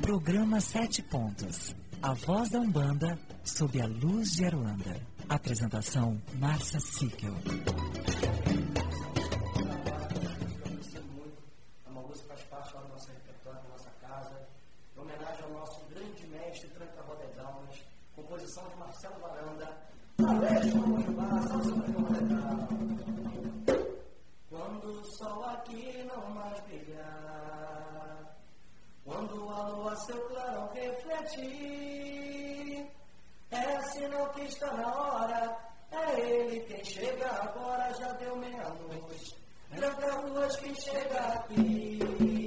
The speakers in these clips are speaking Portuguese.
Programa 7 Pontos. A voz da Umbanda sob a luz de Aruanda. Apresentação, Márcia Sickel. A música faz parte do nosso repertório, da nossa casa. Em homenagem ao nosso grande mestre Tranca Roda de Almas, composição de Marcelo Varanda. Quando o sol aqui não mais brilhar, quando a lua seu clarão refletir, é sinal que está na hora, é ele quem chega agora, já deu meia-noite, tranca ruas quem chega aqui,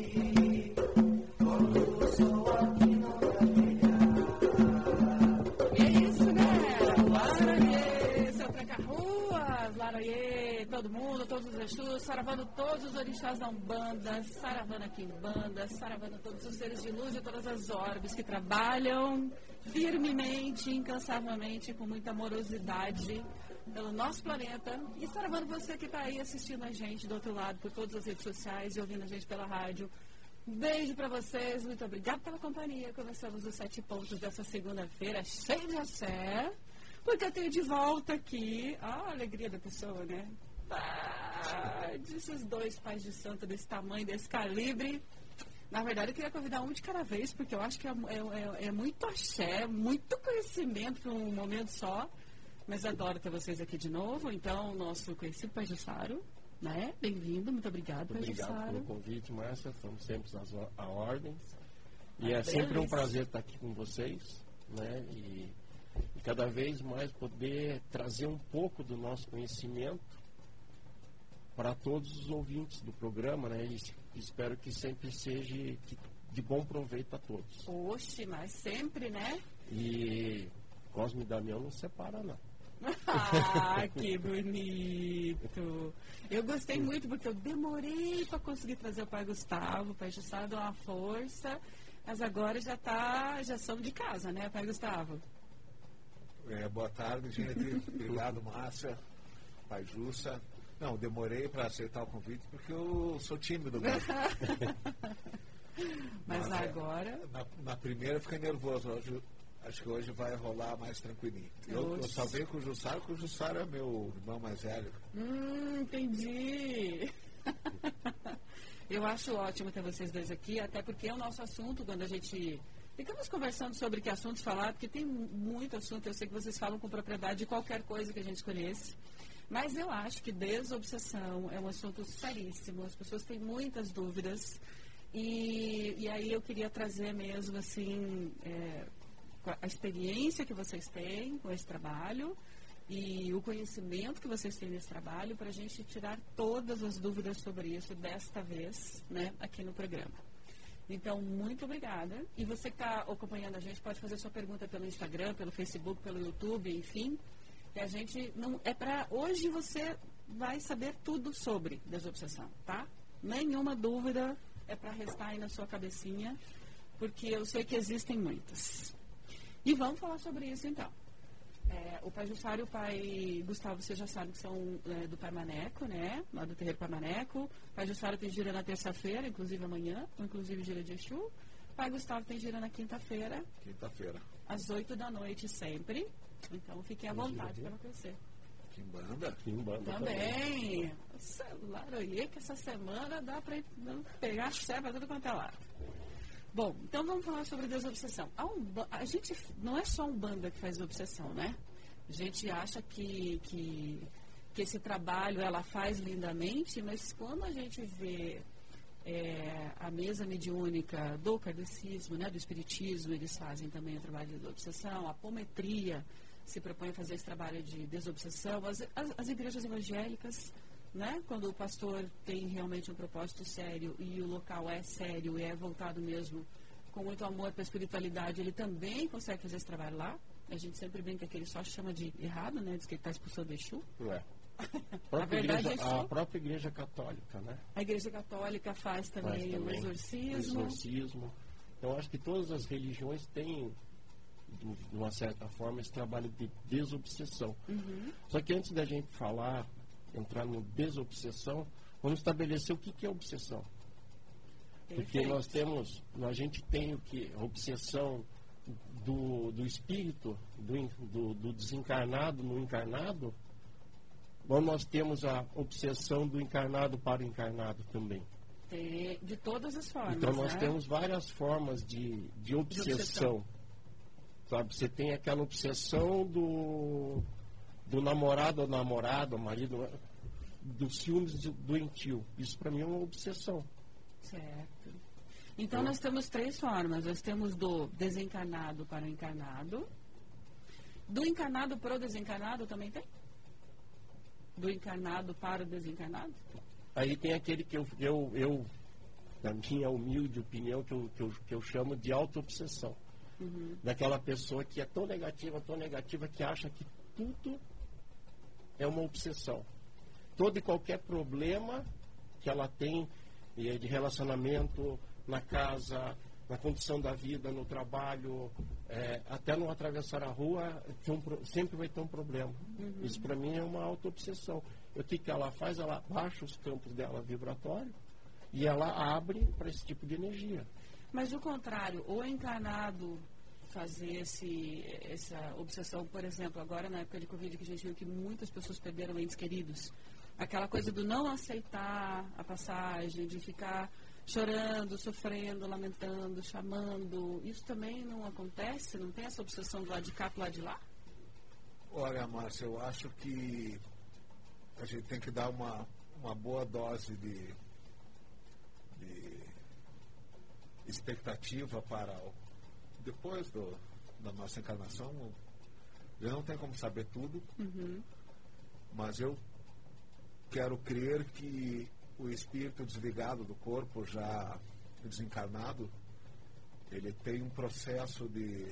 quando o sol aqui não vai brilhar. E é isso, né? Laroiê, seu tranca ruas, Laroiê, todo mundo, todos os Exus, saravando todos os orixás da Umbanda, saravando aqui em Umbanda, saravando todos os seres de luz de todas as orbes que trabalham firmemente, incansavelmente, com muita amorosidade pelo nosso planeta. E saravando você que está aí assistindo a gente do outro lado, por todas as redes sociais e ouvindo a gente pela rádio. Um beijo para vocês, muito obrigada pela companhia. Começamos os 7 pontos dessa segunda-feira, cheio de axé, porque eu tenho de volta aqui a alegria da pessoa, né? Desses dois pais de santo desse tamanho, desse calibre. Na verdade, eu queria convidar um de cada vez, porque eu acho que é muito axé, muito conhecimento para um momento só. Mas adoro ter vocês aqui de novo. Então, nosso conhecido Pai Jussaro, né? Bem-vindo, muito obrigado, Pai Jussaro. Obrigado pelo convite, Márcia. Estamos sempre a ordens. E é sempre um prazer estar aqui com vocês, né? E cada vez mais poder trazer um pouco do nosso conhecimento para todos os ouvintes do programa, né? E espero que sempre seja de bom proveito a todos. Oxe, mas sempre, né? E Cosme e Damião não separa, não. Ah, que bonito! Eu gostei muito porque eu demorei para conseguir trazer o Pai Gustavo. O Pai Jussaro deu uma força, mas agora já são de casa, né, Pai Gustavo? Boa tarde, gente. Obrigado, Márcia, Pai Jussa. Não, demorei para aceitar o convite porque eu sou tímido mesmo. Mas agora... Na primeira eu fiquei nervoso. Acho que hoje vai rolar mais tranquilinho. Eu só venho com o Jussaro, porque o Jussaro é meu irmão mais velho. Entendi. Eu acho ótimo ter vocês dois aqui, até porque é o nosso assunto, quando a gente... Ficamos conversando sobre que assuntos falar, porque tem muito assunto, eu sei que vocês falam com propriedade de qualquer coisa que a gente conhece. Mas eu acho que desobsessão é um assunto seríssimo, as pessoas têm muitas dúvidas. E aí eu queria trazer mesmo, assim... a experiência que vocês têm com esse trabalho e o conhecimento que vocês têm nesse trabalho para a gente tirar todas as dúvidas sobre isso desta vez, né, aqui no programa. Então, muito obrigada. E você que está acompanhando a gente pode fazer sua pergunta pelo Instagram, pelo Facebook, pelo YouTube, enfim. E a gente não é para hoje você vai saber tudo sobre desobsessão, tá? Nenhuma dúvida é para restar aí na sua cabecinha, porque eu sei que existem muitas. E vamos falar sobre isso, então. O Pai Jussaro e o Pai Gustavo, vocês já sabem que são do Pai Maneco, né? Lá do Terreiro Pai Maneco. O Pai Jussaro tem gira na terça-feira, inclusive amanhã, inclusive gira de Exu. O Pai Gustavo tem gira na quinta-feira. Quinta-feira. Às 8 da noite, sempre. Então, fiquem à vontade para conhecer. Quimbanda? Quimbanda também. Laroiê, que essa semana dá para pegar a serva tudo quanto é lá. Bom, então vamos falar sobre desobsessão. A gente não é só a Umbanda que faz obsessão, né? A gente acha que esse trabalho ela faz lindamente, mas quando a gente vê a mesa mediúnica do kardecismo, né, do espiritismo, eles fazem também o trabalho de desobsessão, a apometria se propõe a fazer esse trabalho de desobsessão, as igrejas evangélicas, né, quando o pastor tem realmente um propósito sério e o local é sério e é voltado mesmo com muito amor para a espiritualidade, ele também consegue fazer esse trabalho lá. A gente sempre brinca que ele só chama de errado, né, diz que ele está expulsando Exu. A própria igreja católica, né? A igreja católica faz também o exorcismo. Então, acho que todas as religiões têm, de uma certa forma, esse trabalho de desobsessão. Só que antes da gente entrar no desobsessão, vamos estabelecer o que é obsessão. Porque a gente tem o que? A obsessão do espírito, do desencarnado no encarnado, ou nós temos a obsessão do encarnado para o encarnado também. De todas as formas. Então nós né? temos várias formas de obsessão. Sabe? Você tem aquela obsessão do namorado ou namorada, marido, dos ciúmes doentio. Isso para mim é uma obsessão. Certo. Então nós temos 3 formas. Nós temos do desencarnado para o encarnado. Do encarnado para o desencarnado também tem? Do encarnado para o desencarnado? Aí tem aquele que eu na minha humilde opinião, que eu chamo de auto-obsessão. Daquela pessoa que é tão negativa, que acha que tudo é uma obsessão. Todo e qualquer problema que ela tem de relacionamento, na casa, na condição da vida, no trabalho, até no atravessar a rua, sempre vai ter um problema. Isso para mim é uma auto-obsessão. O que ela faz? Ela baixa os campos dela vibratório e ela abre para esse tipo de energia. Mas o contrário, o encarnado fazer essa obsessão, por exemplo, agora na época de Covid, que a gente viu que muitas pessoas perderam entes queridos. Aquela coisa do não aceitar a passagem, de ficar chorando, sofrendo, lamentando, chamando. Isso também não acontece? Não tem essa obsessão do lado de cá para o lado de lá? Olha, Márcia, eu acho que a gente tem que dar uma boa dose de expectativa para depois da nossa encarnação. Eu não tenho como saber tudo, mas eu quero crer que o espírito desligado do corpo, já desencarnado, ele tem um processo de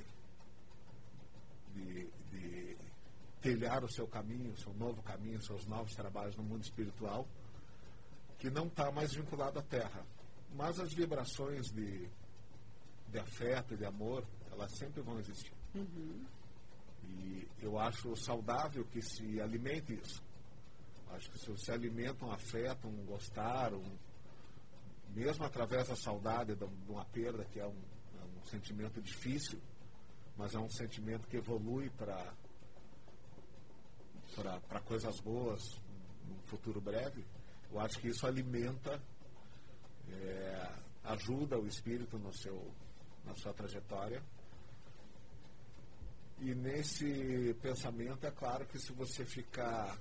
trilhar o seu caminho, o seu novo caminho, seus novos trabalhos no mundo espiritual, que não está mais vinculado à Terra. Mas as vibrações de afeto e de amor, elas sempre vão existir. E eu acho saudável que se alimente isso. Acho que se você alimenta um afeto, um gostar, mesmo através da saudade de uma perda, que é um sentimento difícil, mas é um sentimento que evolui para coisas boas num futuro breve. Eu acho que isso alimenta, ajuda o espírito na sua trajetória. E nesse pensamento, é claro que se você ficar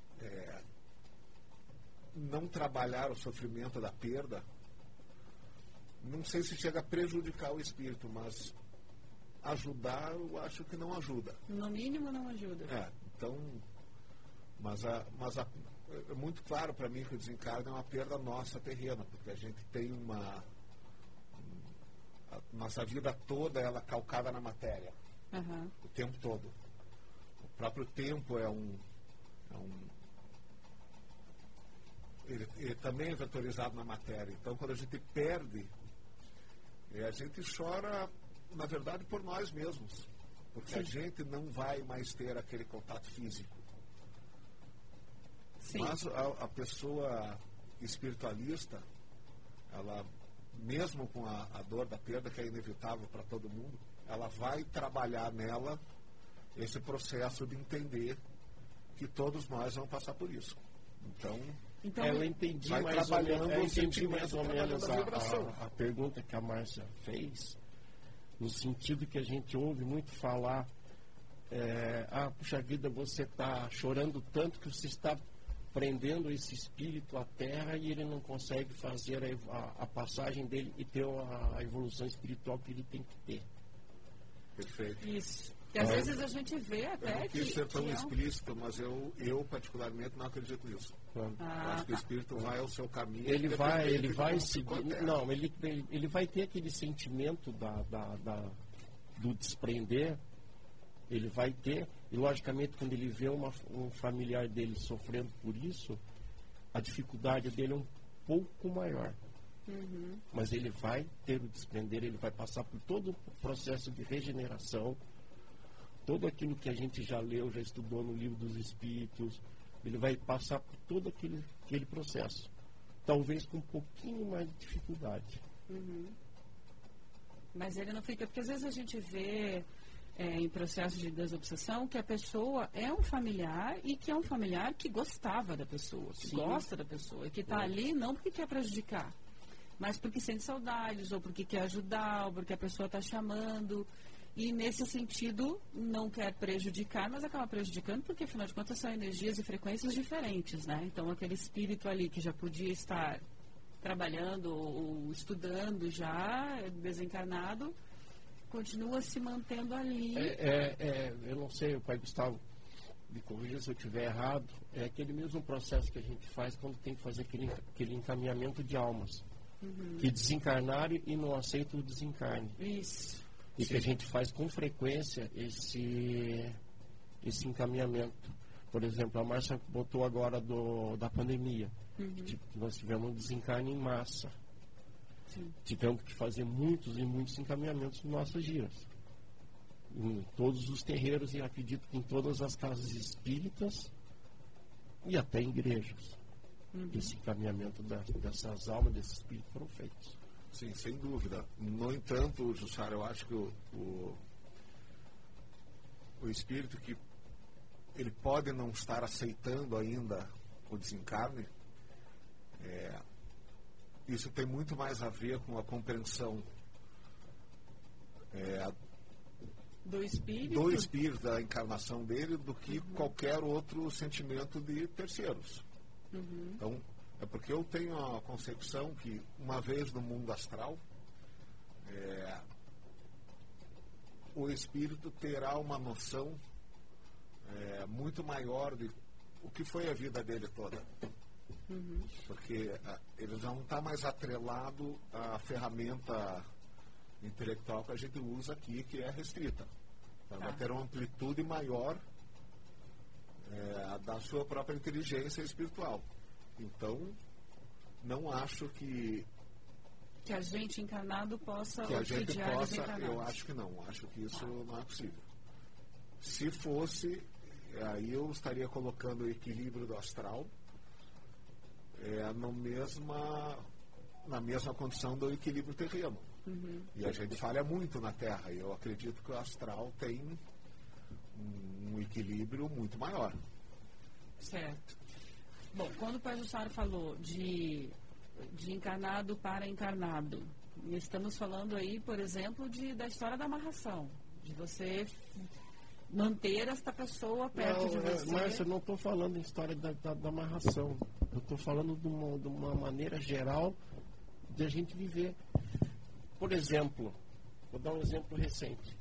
não trabalhar o sofrimento da perda, não sei se chega a prejudicar o espírito, mas ajudar, eu acho que não ajuda. No mínimo não ajuda. Então, mas é muito claro para mim que o desencarne é uma perda nossa terrena, porque a gente tem a nossa vida toda ela calcada na matéria, o tempo todo. O próprio tempo ele também é vetorizado na matéria. Então, quando a gente perde, a gente chora, na verdade, por nós mesmos, porque a gente não vai mais ter aquele contato físico. Mas a pessoa espiritualista, ela, mesmo com a dor da perda, que é inevitável para todo mundo, ela vai trabalhar nela esse processo de entender que todos nós vamos passar por isso. Então eu entendi mais ou menos a pergunta que a Márcia fez, no sentido que a gente ouve muito falar, puxa vida, você está chorando tanto que você está prendendo esse espírito à terra e ele não consegue fazer a passagem dele e ter a evolução espiritual que ele tem que ter. Perfeito. Isso. E às vezes a gente vê até eu não quis ser tão explícito, mas eu particularmente não acredito nisso. Eu acho que o espírito vai ao seu caminho. Ele vai seguir. Não, ele vai ter aquele sentimento do desprender. Ele vai ter, e logicamente quando ele vê um familiar dele sofrendo por isso, a dificuldade dele é um pouco maior. Mas ele vai ter o desprender, ele vai passar por todo o processo de regeneração, todo aquilo que a gente já leu, já estudou no Livro dos Espíritos, ele vai passar por todo aquele processo, talvez com um pouquinho mais de dificuldade. Mas ele não fica... Porque às vezes a gente vê em processo de desobsessão que a pessoa é um familiar e que é um familiar que gostava da pessoa, que gosta da pessoa, e que está ali não porque quer prejudicar, mas porque sente saudades, ou porque quer ajudar, ou porque a pessoa está chamando, e nesse sentido não quer prejudicar, mas acaba prejudicando porque, afinal de contas, são energias e frequências diferentes, né? Então, aquele espírito ali que já podia estar trabalhando ou estudando já, desencarnado, continua se mantendo ali. Eu não sei, o pai Gustavo, me corrija se eu estiver errado, é aquele mesmo processo que a gente faz quando tem que fazer aquele encaminhamento de almas, que desencarnaram e não aceitam o desencarne. Isso. E que a gente faz com frequência esse encaminhamento. Por exemplo, a Márcia botou agora da pandemia. Nós tivemos um desencarne em massa. Sim. Tivemos que fazer muitos e muitos encaminhamentos em nossas giras. Em todos os terreiros e acredito que em todas as casas espíritas e até em igrejas. Esse encaminhamento dessas almas, desses espíritos foram feitos. Sim, sem dúvida. No entanto, Jussara, eu acho que o espírito que ele pode não estar aceitando ainda o desencarne, isso tem muito mais a ver com a compreensão do espírito, da encarnação dele, do que qualquer outro sentimento de terceiros. Então, é porque eu tenho a concepção que, uma vez no mundo astral, o espírito terá uma noção muito maior de o que foi a vida dele toda. Porque ele já não está mais atrelado à ferramenta intelectual que a gente usa aqui, que é restrita. Então, vai ter uma amplitude maior da sua própria inteligência espiritual. Então, não acho que a gente encarnado possa que a gente possa, desencarnados. eu acho que não. Acho que isso não é possível. Se fosse, aí eu estaria colocando o equilíbrio do astral na mesma condição do equilíbrio terreno. E a gente falha muito na Terra. E eu acredito que o astral tem um equilíbrio muito maior. Certo. Bom, quando o Pai Jussara falou de encarnado para encarnado, estamos falando aí, por exemplo, da história da amarração, de você manter esta pessoa perto de você. Márcia, eu não estou falando em história da amarração. Eu estou falando de uma maneira geral de a gente viver. Por exemplo, vou dar um exemplo recente.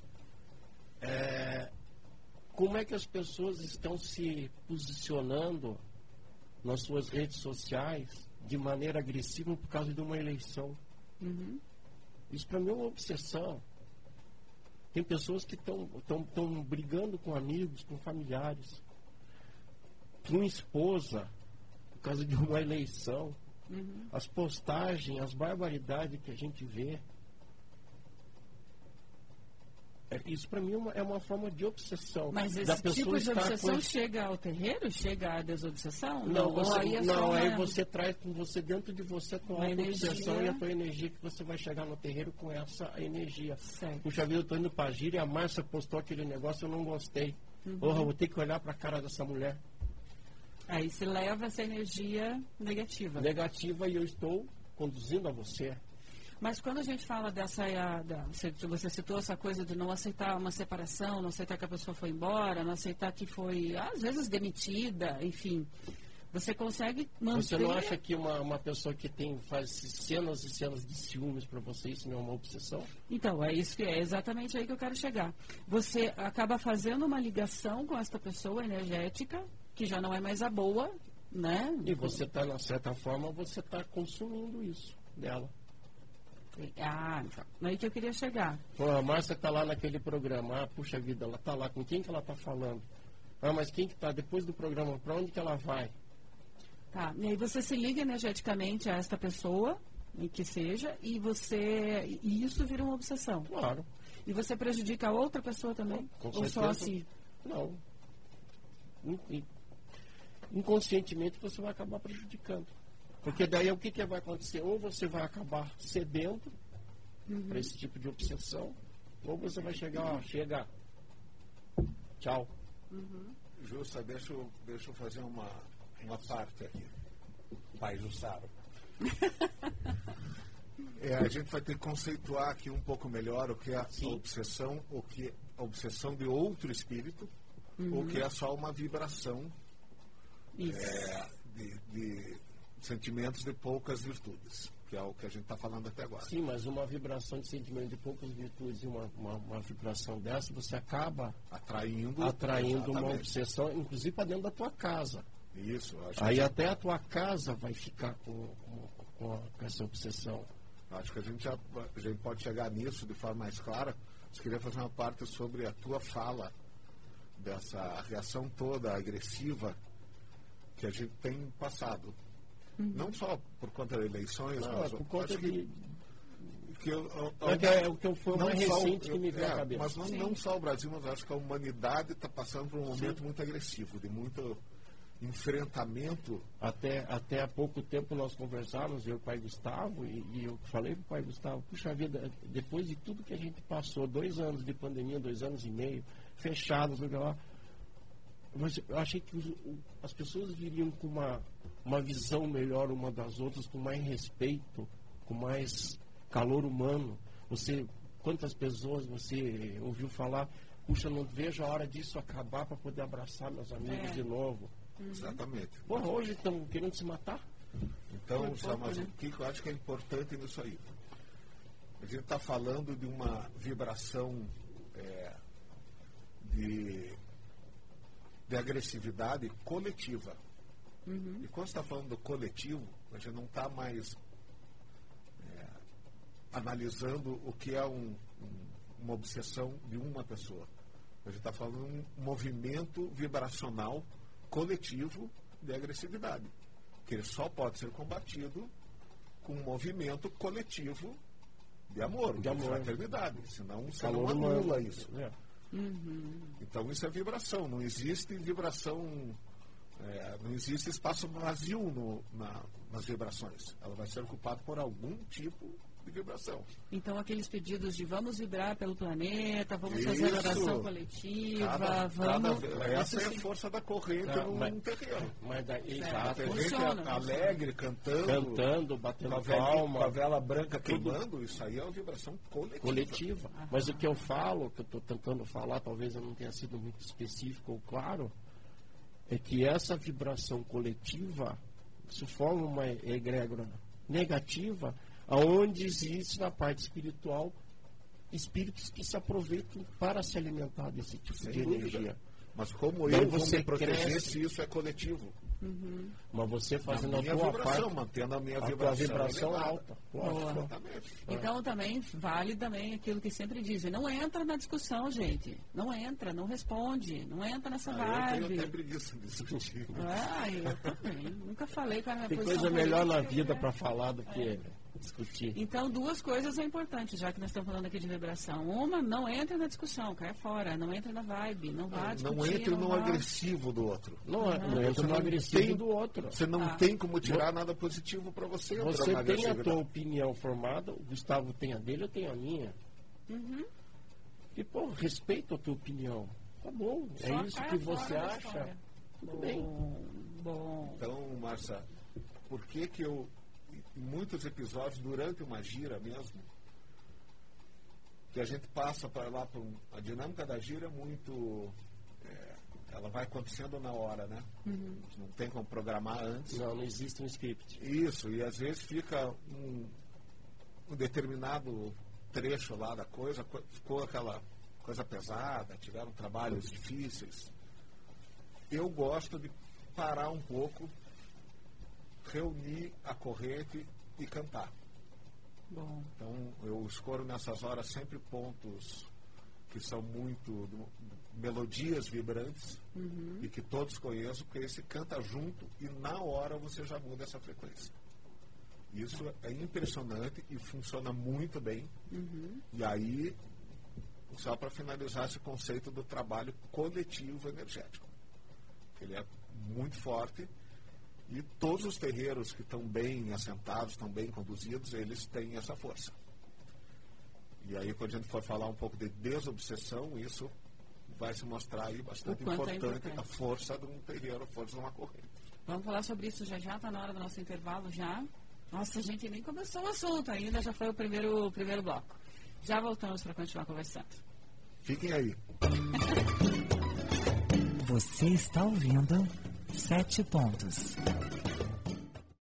Como é que as pessoas estão se posicionando nas suas redes sociais de maneira agressiva por causa de uma eleição? Isso para mim é uma obsessão. Tem pessoas que estão brigando com amigos, com familiares, com esposa, por causa de uma eleição. As postagens, as barbaridades que a gente vê. Isso para mim é uma forma de obsessão. Mas esse tipo de obsessão chega ao terreiro? Chega à desobsessão? Aí você traz com você, dentro de você, a tua obsessão e a tua energia, que você vai chegar no terreiro com essa energia. Certo. Puxa vida, eu estou indo para a gira e a Márcia postou aquele negócio, eu não gostei. Vou ter que olhar para a cara dessa mulher. Aí se leva essa energia negativa. Negativa, e eu estou conduzindo a você. Mas quando a gente fala você citou essa coisa de não aceitar uma separação, não aceitar que a pessoa foi embora, não aceitar que foi, às vezes, demitida, enfim. Você consegue manter... Você não acha que uma pessoa que faz cenas e cenas de ciúmes para você, isso não é uma obsessão? Então, é exatamente aí que eu quero chegar. Você acaba fazendo uma ligação com essa pessoa energética, que já não é mais a boa, né? E você está, de certa forma, você está consumindo isso dela. Então, aí que eu queria chegar. Pô, a Márcia está lá naquele programa. Puxa vida, ela está lá. Com quem que ela está falando? Mas quem que está depois do programa? Para onde que ela vai? Tá, e aí você se liga energeticamente a esta pessoa, que seja, e isso vira uma obsessão. Claro. E você prejudica a outra pessoa também? Com ou certeza. só assim? Não. Inconscientemente você vai acabar prejudicando. Porque daí o que vai acontecer? Ou você vai acabar cedendo para esse tipo de obsessão, ou você vai chegar, ó, chega, tchau. Justa, deixa eu fazer uma parte aqui. Pai Jussaro. A gente vai ter que conceituar aqui um pouco melhor o que é a obsessão, o que é a obsessão de outro espírito, ou que é só uma vibração de sentimentos de poucas virtudes, que é o que a gente está falando até agora. Sim, mas uma vibração de sentimento de poucas virtudes e uma vibração dessa, você acaba atraindo uma obsessão, inclusive para dentro da tua casa. Isso. Aí até a tua casa vai ficar com essa obsessão. Acho que a gente pode chegar nisso de forma mais clara. Eu queria fazer uma parte sobre a tua fala, dessa reação toda agressiva que a gente tem passado. Não só por conta das eleições, mas por conta acho de... é o que foi o mais recente que me veio à cabeça. Mas não só o Brasil, mas acho que a humanidade está passando por um momento muito agressivo, de muito enfrentamento. Até há pouco tempo nós conversávamos, eu e o pai Gustavo, e eu falei para o pai Gustavo, puxa vida, depois de tudo que a gente passou, 2 anos de pandemia, 2 anos e meio, fechados, eu achei que as pessoas viriam com uma visão melhor uma das outras, com mais respeito, com mais calor humano. Quantas pessoas você ouviu falar, puxa, não vejo a hora disso acabar para poder abraçar meus amigos de novo. Exatamente. Porra, hoje estão querendo se matar? Então, mas o que eu acho que é importante nisso aí? A gente está falando de uma vibração de agressividade coletiva. E quando você está falando do coletivo, a gente não está mais analisando o que é uma obsessão de uma pessoa. A gente está falando de um movimento vibracional coletivo de agressividade, que ele só pode ser combatido com um movimento coletivo de amor, de fraternidade, senão você não anula isso. Então isso é vibração, não existe vibração, não existe espaço vazio nas vibrações, ela vai ser ocupada por algum tipo de vibração. Então aqueles pedidos de vamos vibrar pelo planeta, vamos fazer oração coletiva, essa é a força da corrente num terreno. Mas daí funciona, alegre, cantando, batendo palma, com a vela branca queimando, isso aí é uma vibração coletiva. Mas o que eu falo, que eu estou tentando falar, talvez eu não tenha sido muito específico ou claro, é que essa vibração coletiva, isso forma uma egrégora negativa, aonde existe na parte espiritual espíritos que se aproveitam para se alimentar desse tipo de energia. Mas como eu vou me proteger se isso é coletivo? Mas você fazendo a tua vibração, parte, mantendo a minha vibração alta. Então também vale também aquilo que sempre dizem, não entra na discussão, gente. Não entra, não responde, não entra nessa vibe. Eu tenho até preguiça de discutir. Eu também. Nunca falei para a minha Tem posição coisa melhor na vida para falar do que discutir. Então, 2 coisas é importantes, já que nós estamos falando aqui de vibração. Uma, não entre na discussão, cai fora. Não entre na vibe, não vá discutir. Não entre no agressivo do outro. Não entre no agressivo do outro. Você não tem como tirar nada positivo para você. Você tem a tua opinião formada, o Gustavo tem a dele, eu tenho a minha. E, respeito a tua opinião. Tá bom, é isso que você acha. Tudo bem. Bom. Então, Márcia, por que eu... Em muitos episódios, durante uma gira mesmo, que a gente passa para lá, a dinâmica da gira é muito... ela vai acontecendo na hora, né? Não tem como programar antes. Não existe um script. Isso, e às vezes fica um determinado trecho lá da coisa, ficou aquela coisa pesada, tiveram trabalhos difíceis. Eu gosto de parar um pouco, reunir a corrente e cantar. Bom. Então eu escolho nessas horas sempre pontos que são muito melodias vibrantes e que todos conheçam, porque aí você canta junto e na hora você já muda essa frequência. Isso é impressionante e funciona muito bem. E aí, só para finalizar esse conceito do trabalho coletivo energético, ele é muito forte. E todos os terreiros que estão bem assentados, estão bem conduzidos, eles têm essa força. E aí, quando a gente for falar um pouco de desobsessão, isso vai se mostrar aí bastante importante, a força de um terreiro, a força de uma corrente. Vamos falar sobre isso já, está na hora do nosso intervalo já. Nossa, a gente nem começou o assunto ainda, já foi o primeiro bloco. Já voltamos para continuar conversando. Fiquem aí. Você está ouvindo 7 Pontos.